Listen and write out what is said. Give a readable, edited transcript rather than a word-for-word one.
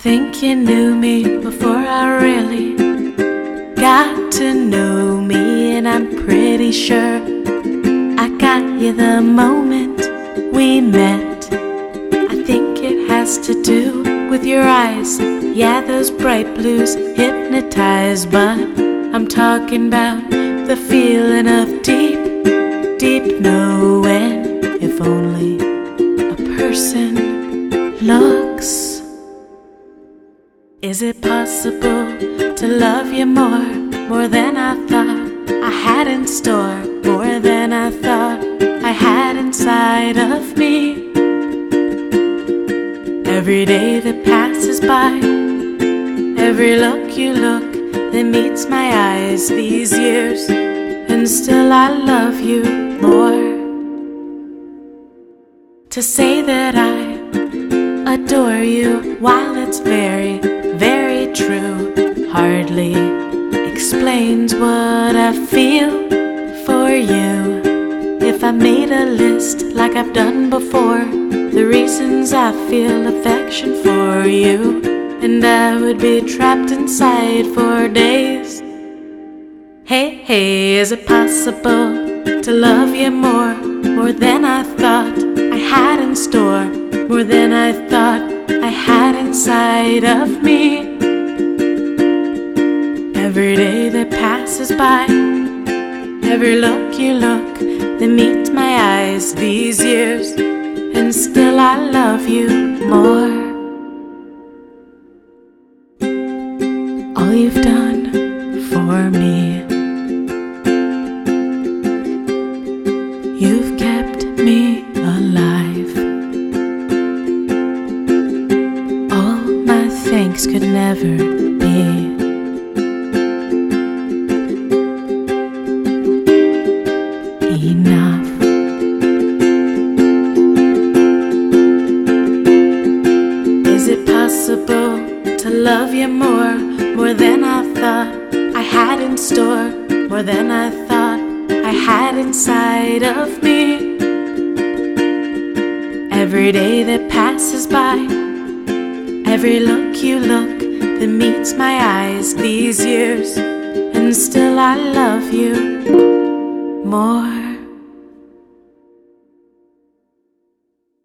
think you knew me before I really got to know me, and I'm pretty sure I got you the moment we met. I think it has to do with your eyes, yeah, those bright blues hypnotize, but I'm talking about the feeling of deep, deep knowing. If only a person looks. Is it possible to love you more than I thought I had in store, more than I thought I had inside of me? Every day that passes by, every look you look that meets my eyes these years, and still I love you more. To say that I adore you, while it's very, very true, hardly explains what I feel for you. If I made a list like I've done before, the reasons I feel affection for you, and I would be trapped inside for days. Hey, hey, is it possible to love you more than I thought I had in store, more than I thought I had inside of me? Every day that passes by, every look you look that meets my eyes these years, and still I love you more. All you've done for me, you've kept me alive. All my thanks could never be enough. Is it possible to love you more than I thought I had in store, more than I thought I had inside of me? Every day that passes by, every look you look that meets my eyes these years, and still I love you more.